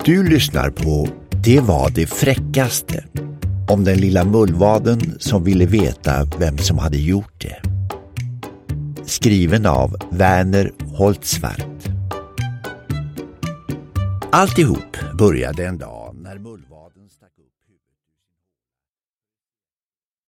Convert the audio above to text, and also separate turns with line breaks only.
Du lyssnar på Det var det fräckaste, om den lilla mullvaden som ville veta vem som hade gjort det. Skriven av Werner Holtzwarth. Alltihop började en dag